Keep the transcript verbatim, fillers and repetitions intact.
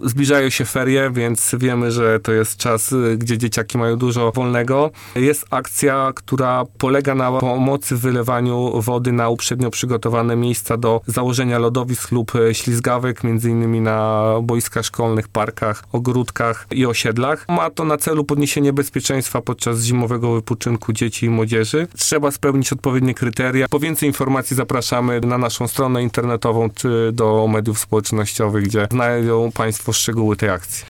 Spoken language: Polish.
Zbliżają się ferie, więc wiemy, że to jest czas, gdzie dzieciaki mają dużo wolnego. Jest akcja, która polega na pomocy w wylewaniu wody na uprzednio przygotowane miejsca do założenia lodowisk lub ślizgawek, między innymi na boiskach szkolnych, parkach, ogródkach i osiedlach. Ma to na celu podniesienie bezpieczeństwa podczas zimowego wypoczynku dzieci i młodzieży. Trzeba spełnić odpowiednie kryteria. Po więcej informacji zapraszamy na naszą stronę internetową czy do mediów społecznościowych, gdzie znajdą Państwo szczegóły tej akcji.